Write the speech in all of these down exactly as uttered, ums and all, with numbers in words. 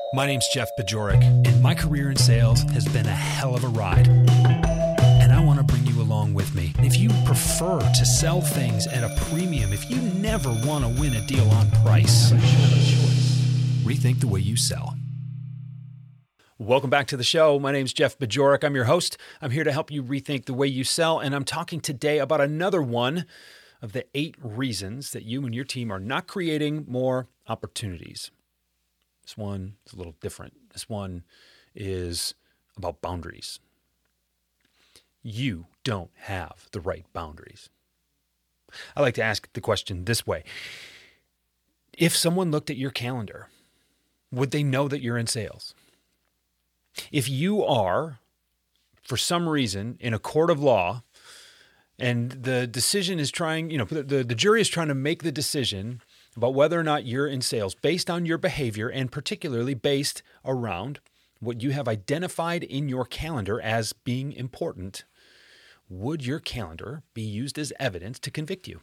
My name's Jeff Bajorek, and my career in sales has been a hell of a ride. And I want to bring you along with me. If you prefer to sell things at a premium, if you never want to win a deal on price, rethink the way you sell. Welcome back to the show. My name's Jeff Bajorek. I'm your host. I'm here to help you rethink the way you sell, and I'm talking today about another one of the eight reasons that you and your team are not creating more opportunities. This one is a little different. This one is about boundaries. You don't have the right boundaries. I like to ask the question this way. If someone looked at your calendar, would they know that you're in sales? If you are, for some reason, in a court of law, and the decision is trying, you know, the, the jury is trying to make the decision about whether or not you're in sales based on your behavior, and particularly based around what you have identified in your calendar as being important, would your calendar be used as evidence to convict you?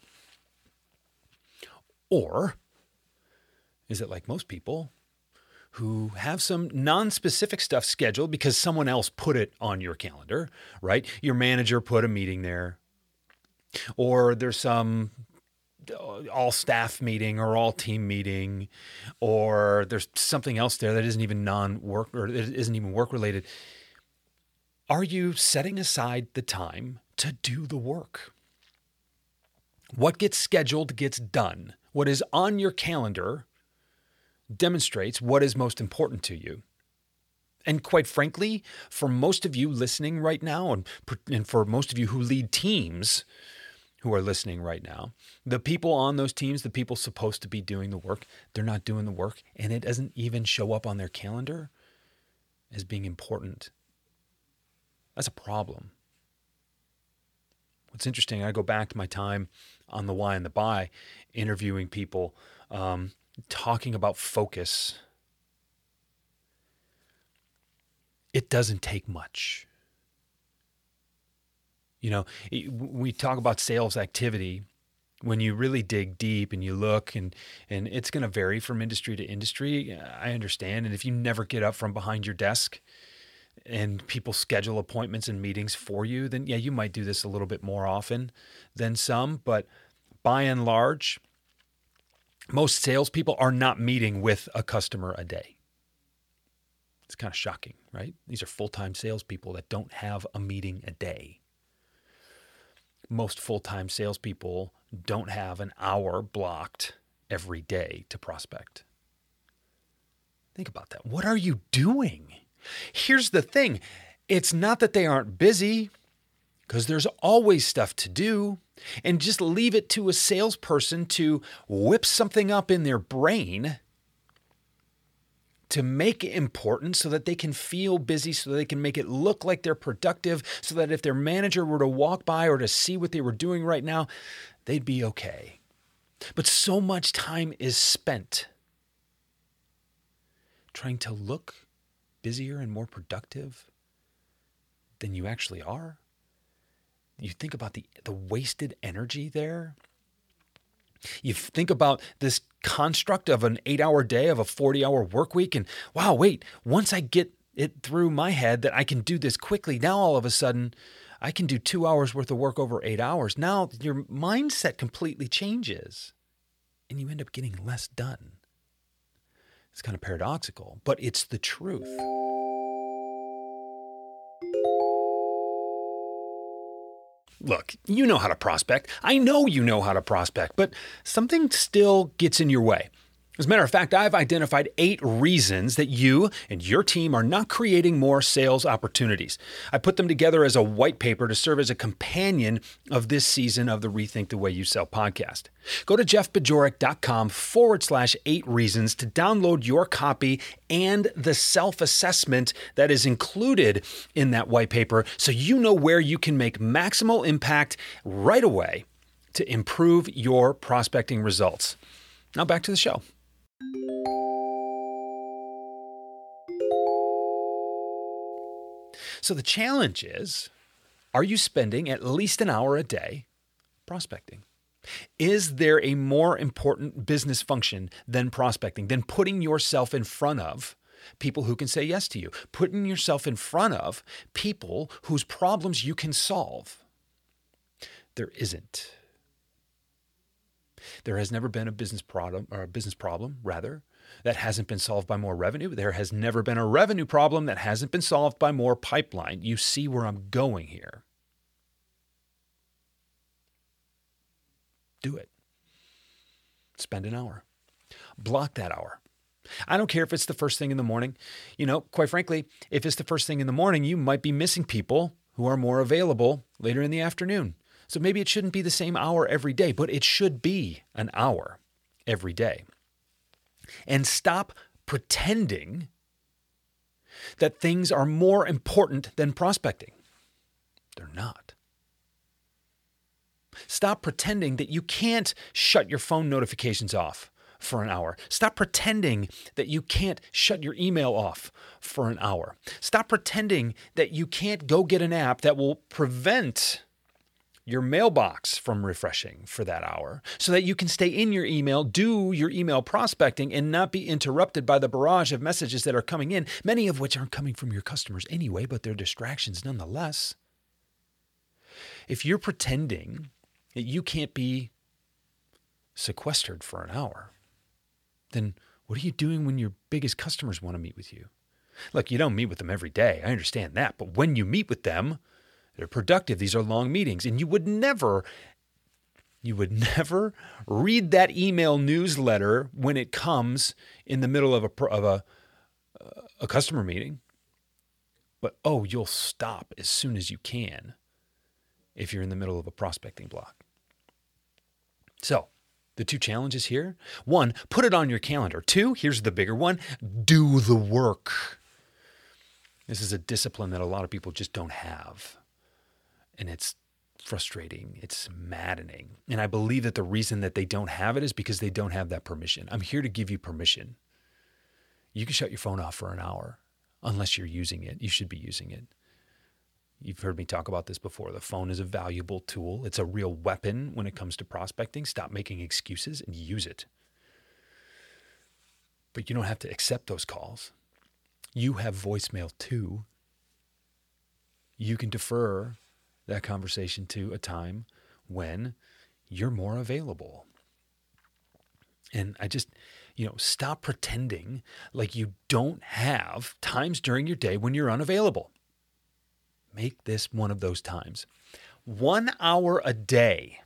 Or is it like most people who have some non-specific stuff scheduled because someone else put it on your calendar, right? Your manager put a meeting there, or there's some all staff meeting or all team meeting, or there's something else there that isn't even non-work or it isn't even work related. Are you setting aside the time to do the work? What gets scheduled gets done. What is on your calendar demonstrates what is most important to you. And quite frankly, for most of you listening right now, and, and for most of you who lead teams who are listening right now, the people on those teams, the people supposed to be doing the work, they're not doing the work, and it doesn't even show up on their calendar as being important. That's a problem. What's interesting, I go back to my time on the Why and the Buy, interviewing people, um, talking about focus. It doesn't take much. You know, we talk about sales activity. When you really dig deep and you look, and and it's going to vary from industry to industry, I understand. And if you never get up from behind your desk and people schedule appointments and meetings for you, then yeah, you might do this a little bit more often than some. But by and large, most salespeople are not meeting with a customer a day. It's kind of shocking, right? These are full-time salespeople that don't have a meeting a day. Most full-time salespeople don't have an hour blocked every day to prospect. Think about that. What are you doing? Here's the thing. It's not that they aren't busy, because there's always stuff to do. And just leave it to a salesperson to whip something up in their brain to make it important so that they can feel busy, so that they can make it look like they're productive, so that if their manager were to walk by or to see what they were doing right now, they'd be okay. But so much time is spent trying to look busier and more productive than you actually are. You think about the, the wasted energy there. You think about this construct of an eight-hour day, of a forty-hour work week, and wow, wait, once I get it through my head that I can do this quickly, now all of a sudden I can do two hours worth of work over eight hours. Now your mindset completely changes and you end up getting less done. It's kind of paradoxical, but it's the truth. Look, you know how to prospect. I know you know how to prospect, but something still gets in your way. As a matter of fact, I've identified eight reasons that you and your team are not creating more sales opportunities. I put them together as a white paper to serve as a companion of this season of the Rethink the Way You Sell podcast. Go to jeffbajorek.com forward slash eight reasons to download your copy and the self-assessment that is included in that white paper so you know where you can make maximal impact right away to improve your prospecting results. Now back to the show. So the challenge is, are you spending at least an hour a day prospecting? Is there a more important business function than prospecting, than putting yourself in front of people who can say yes to you, putting yourself in front of people whose problems you can solve. There isn't. There has never been a business problem, or a business problem, rather, that hasn't been solved by more revenue. There has never been a revenue problem that hasn't been solved by more pipeline. You see where I'm going here. Do it. Spend an hour. Block that hour. I don't care if it's the first thing in the morning. You know, quite frankly, if it's the first thing in the morning, you might be missing people who are more available later in the afternoon. So maybe it shouldn't be the same hour every day, but it should be an hour every day. And stop pretending that things are more important than prospecting. They're not. Stop pretending that you can't shut your phone notifications off for an hour. Stop pretending that you can't shut your email off for an hour. Stop pretending that you can't go get an app that will prevent your mailbox from refreshing for that hour so that you can stay in your email, do your email prospecting, and not be interrupted by the barrage of messages that are coming in, many of which aren't coming from your customers anyway, but they're distractions nonetheless. If you're pretending that you can't be sequestered for an hour, then what are you doing when your biggest customers want to meet with you? Look, you don't meet with them every day. I understand that. But when you meet with them, they're productive. These are long meetings. And you would never, you would never read that email newsletter when it comes in the middle of a, of a, a customer meeting. But, oh, you'll stop as soon as you can if you're in the middle of a prospecting block. So, the two challenges here. One, put it on your calendar. Two, here's the bigger one, do the work. This is a discipline that a lot of people just don't have. And it's frustrating. It's maddening. And I believe that the reason that they don't have it is because they don't have that permission. I'm here to give you permission. You can shut your phone off for an hour unless you're using it. You should be using it. You've heard me talk about this before. The phone is a valuable tool. It's a real weapon when it comes to prospecting. Stop making excuses and use it. But you don't have to accept those calls. You have voicemail too. You can defer that conversation to a time when you're more available. And I just, you know, stop pretending like you don't have times during your day when you're unavailable. Make this one of those times. One hour a day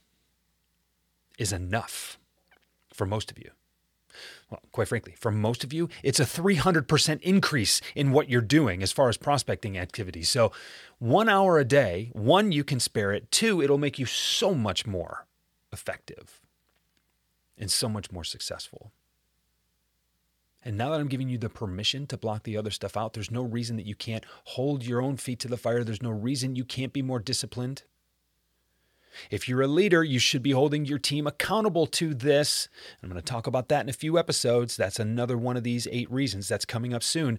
is enough for most of you. Well, quite frankly, for most of you, it's a three hundred percent increase in what you're doing as far as prospecting activity. So one hour a day, one, you can spare it. Two, it'll make you so much more effective and so much more successful. And now that I'm giving you the permission to block the other stuff out, there's no reason that you can't hold your own feet to the fire. There's no reason you can't be more disciplined. If you're a leader, you should be holding your team accountable to this. I'm going to talk about that in a few episodes. That's another one of these eight reasons that's coming up soon.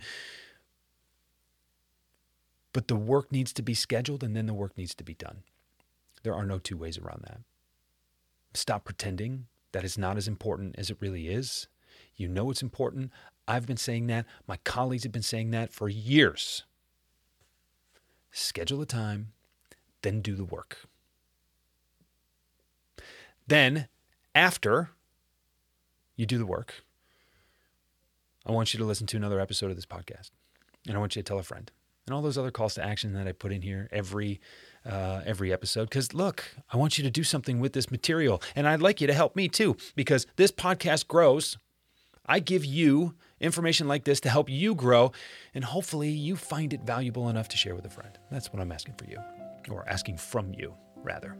But the work needs to be scheduled, and then the work needs to be done. There are no two ways around that. Stop pretending that it's not as important as it really is. You know it's important. I've been saying that. My colleagues have been saying that for years. Schedule a time, then do the work. Then, after you do the work, I want you to listen to another episode of this podcast. And I want you to tell a friend. And all those other calls to action that I put in here every uh, every episode. Because look, I want you to do something with this material. And I'd like you to help me too. Because this podcast grows. I give you information like this to help you grow, and hopefully you find it valuable enough to share with a friend. That's what I'm asking for you, or asking from you, rather.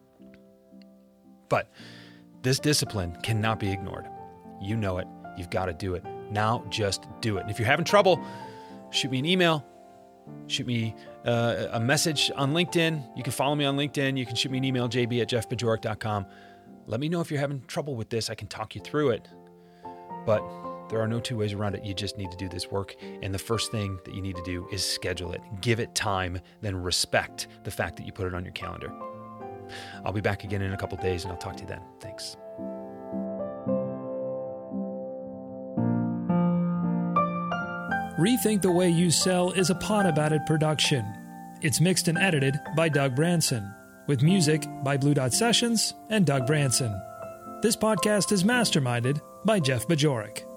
But this discipline cannot be ignored. You know it. You've got to do it. Now just do it. And if you're having trouble, shoot me an email. Shoot me uh, a message on LinkedIn. You can follow me on LinkedIn. You can shoot me an email, j b at jeff bajorek dot com. Let me know if you're having trouble with this. I can talk you through it. But there are no two ways around it. You just need to do this work. And the first thing that you need to do is schedule it. Give it time, then respect the fact that you put it on your calendar. I'll be back again in a couple days, and I'll talk to you then. Thanks. Rethink the Way You Sell is a Pod About It production. It's mixed and edited by Doug Branson, with music by Blue Dot Sessions and Doug Branson. This podcast is masterminded by Jeff Bajorek.